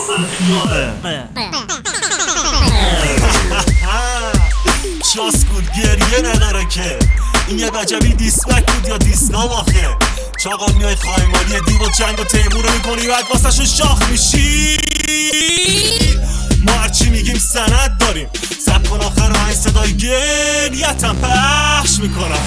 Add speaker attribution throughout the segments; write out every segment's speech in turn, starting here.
Speaker 1: شاسکول گریه نداره که این یه وجبی دیسبک بود یا دیسنام آخه چاقا میای خایمانی دیو و جنگ و تیمور رو میکنی بعد واسه شو شاخ میشی. ما هرچی میگیم سند داریم سب کن آخر های صدای گریتم پخش میکنم.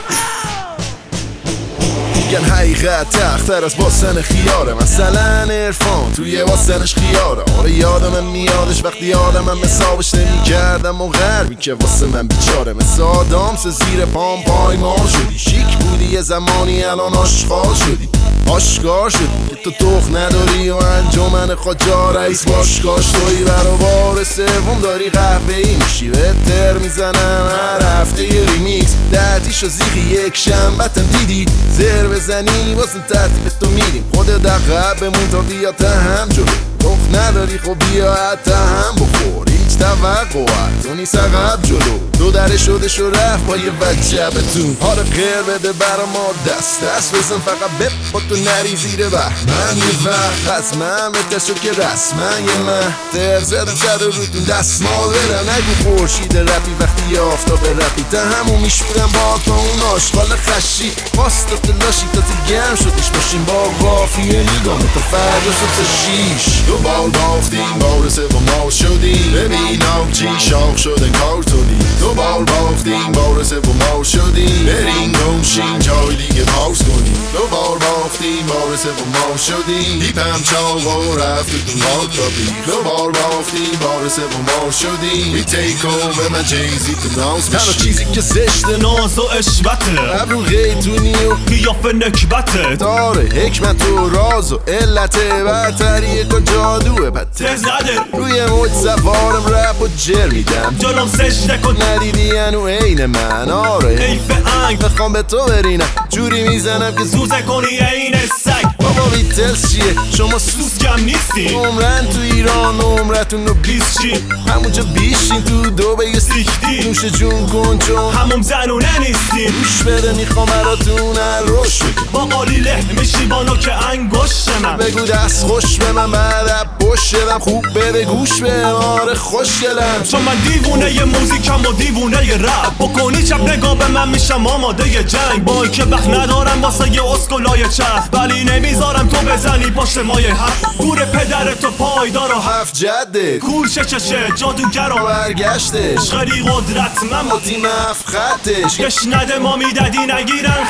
Speaker 2: میگن حقیقت تختر از باسن خیاره مثلا عرفان توی واسنش خیاره. آره یادم میادش وقتی آدمم حسابش نمیکردم و غربی که واسه من بیچاره مثل آدامس زیر پام پایمال شدی. شیک بودی یه زمانی الان آشغال شدی. آشکار شدی که تو تخ نداری و انجمن خاجا رئیس باشگاش توی برابر سوم داری قهوه‌ای میشی بهتر میزنن هر هفته یه ریمیکس دردیش و زیخی یک شنبتم دیدی زر بزنی واسه ترتیب تو میریم خود دقیقه بمون تا بیا تهم جلو تخ نداری خب بیا حتی هم بخور هیچ توقعت تو نیست عقب جلو دو دره شده شو رفت با یه وجبتون. حالا خیر بده برا ما دست بزن فقط بپ با تو نری زیر بحر. من یه وقت از من بتشو که رسما یه مهتر زدم زد روتون دستمال برم نگو خورشید رپی وقتی آفتاب رپی تا همون میشورم با تو اون آشغال خشی پاستا تلاشی تا گرم شدش باشیم با قافیه نگام تا فردا صبح شیش. دو بال باختیم بار سوم ما شدیم ببین آبجی شاخ شدن کارتونی. دو بال باختیم بار سوم ما شدیم برین گمشین جای دیگه پاس کنیم. دو بال باختیم بار سوم ما شدیم دیپم چاق و رفت تو مالتابی. دو بال باختیم بار سوم ما شدیم وی تیک اوور من جیزی تو ناز
Speaker 1: تنها چیزی که زشت ناز و اشبته
Speaker 2: ابرو غیتونی و
Speaker 1: قیافه نکبته
Speaker 2: داره حکمت و راز و علته برتریه که جادوه پته
Speaker 1: زده
Speaker 2: روی موج سوارم رپ و جر میدم
Speaker 1: جلوم سجده کن
Speaker 2: ندیدی هنو عین من. آره
Speaker 1: حیف انگ
Speaker 2: بخوام به تو برینم جوری میزنم که
Speaker 1: سوزه کنی عین سگ.
Speaker 2: بابا ویتلز چیه شما
Speaker 1: سوز کم نیستی
Speaker 2: عمرن تو ایران عمرتون رو 20
Speaker 1: چی
Speaker 2: همونجا بیشین تو دو به
Speaker 1: سیختی
Speaker 2: نوش جون کن چون
Speaker 1: همون زنونه نیستی.
Speaker 2: روش بده میخوام براتون روش
Speaker 1: با قالی له میشی با نوک انگشت من
Speaker 2: بگو دست خوش به من بعد پشت شدم خوب بده گوش به آره خوشگلم
Speaker 1: چون من دیوونه ی موزیکم و دیوونه ی رپ بکنی چپ نگاه به من میشم آماده ی جنگ با که وقت ندارم واسه ی اسکولای چرخ ولی نمیذارم تو بزنی پشت مایه هفت گور پدر تو پایدار و
Speaker 2: هفت جده
Speaker 1: کور چشه جادوگر و
Speaker 2: برگشتش
Speaker 1: غری قدرت من
Speaker 2: با تیم هفت خطش
Speaker 1: کش نده ما میدادی نگیرن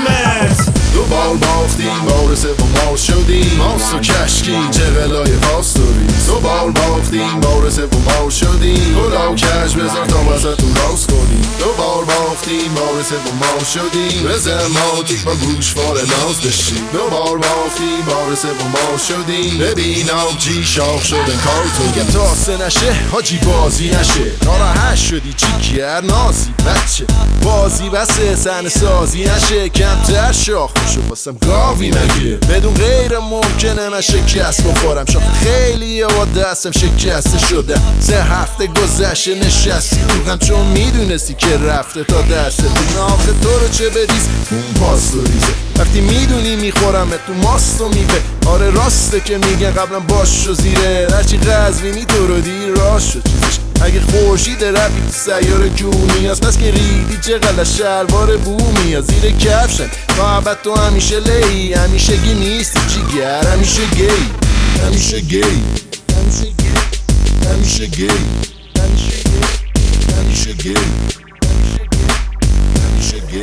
Speaker 1: ختمت.
Speaker 2: دو بال باختیم بار سوم ما شدیم ماست و کشکی چه قلای پاستوری. دو بال باختیم بار سوم ما شدیم گلا و کش بذار تا وسطون راست کنیم. دو بال باختیم بار سوم ما شدیم بزن ما تیک با گوشوار ناز بشیم. دو بال باختیم بار سوم ما شدیم ببین آبجی شاخ شدن کارتون. میگم تاسه نشه حاجی بازی نشه ناراحت شدی چیکر نازی بچه بازی بسه سن سازی نشه کمتر شاخ شو واسم گاوی مگه بدون غیر ممکنه من شکست بخورم شاخ خیلی با دستم شکسته شدم 3 هفته گذشته نشستی روغم چون میدونستی که رفته تا دسته تو آخه تو رو چه بدیز اون پاستوریزه وقتی میدونی میخورم تو ماست و میوه. آره راسته که میگن قبلا باش شو زیره هرچی قزوینی تو رو دیر راست شد چیزش اگه خورشید رفی تو سیار جونی هست پس که ریدی چقدر شلوار بومی از زیر کفشن محبت تو همیشه لی همیشه گی نیستی جیگر همیشه گی همیشه گی همیشه گی همیشه گی همیشه گی همیشه گی.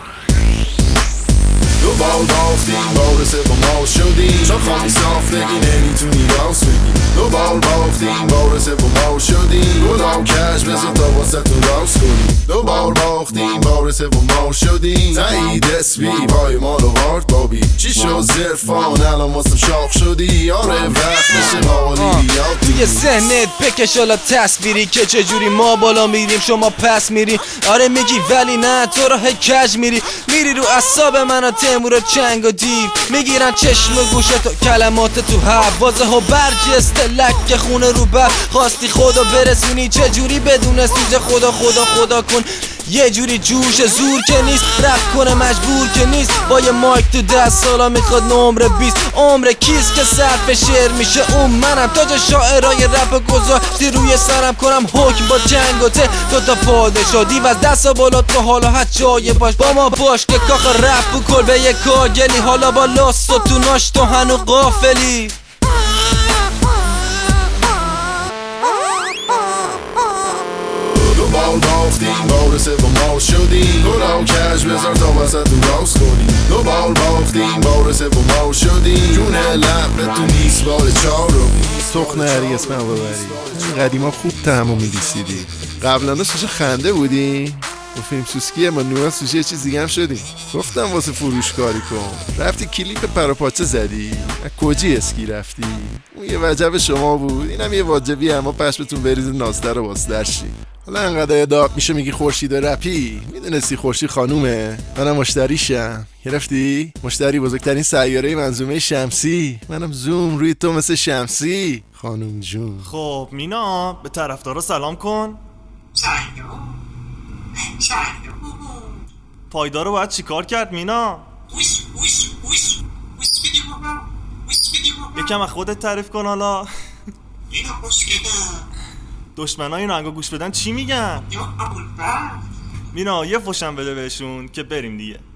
Speaker 2: دو بال باختیم بار سوم ما شدیم چون خواهی صاف بگی نمیتونی راست بگی. دو بال باختیم بار سوم ما شدیم گلا و کش بذار تا واسطون راست کنیم. دو بال باختیم بار سوم ما شدیم تایید اسبی پای ما رو وارد بابی چی شد زرفان الان واسم شاخ شدی. آره وقت نشه مالی
Speaker 3: توی ذهنت بکش حالا تصویری که چجوری ما بالا میریم شما پس میری. آره میگی ولی نه تو راه کج میری رو اعصاب من و تیمور و چنگ و دیو میگیرن چشم و گوشت و کلمات تو حوازه و برجسته لک خونه رو بر خواستی خدا برسونی چجوری بدون سوزه خدا کن یه جوری جوش زور که نیست، رپ کنه مجبور که نیست، با یه مایک تو دست سالا میخواد نمره 20. عمر کیست که صرف شعر میشه؟ اون منم. تاج شاعرای رپ گذاشتی روی سرم، کنم حکم با جنگ و ته. دوتا پادشاه دیو از دست بالا تو حالا هر جای باش با ما باش، که کاخ رپ و کلبه یه کاگلی، حالا با لاست و تو ناش تو هنو غافلی.
Speaker 2: بال باختیم بار سوم ماش شدیم، گلا و کج بذار تا وسطون راست کنیم. دو بال باختیم بار سوم ماش شدیم، جون لب تو نیست بار چهارم. سخن هری اسمم ببری قدیما خوب تهمو می‌ریسیدی. قبلا سوشه خنده بودی؟ با فیلم سوسکیه ما نوع سوشه یه چیز دیگه هم شدیم. گفتم واسه فروش کاری کن، رفتی کلیپ پراپاچه زدی. از کجی اسکی رفتی؟ اون یه وجب شما بود، اینم یه واجبی، اما پشمتون بریز نازده رو واسه درشی. حالا انقدر داد میشه میگی خورشید رپی؟ میدونستی خورشید خانومه؟ منم مشتریشم. گرفتی؟ مشتری بزرگترین سیاره منظومه شمسی. منم زوم روی تو مثل شمسی خانوم جون.
Speaker 1: خب مینا به طرفدارا سلام کن.
Speaker 4: سلام.
Speaker 1: پایدارو باید چیکار کرد مینا؟ یکم از خودت تعریف کن حالا. دشمنای این آهنگا گوش بدن چی میگن؟ مینا یه فوشم بده بهشون که بریم دیگه.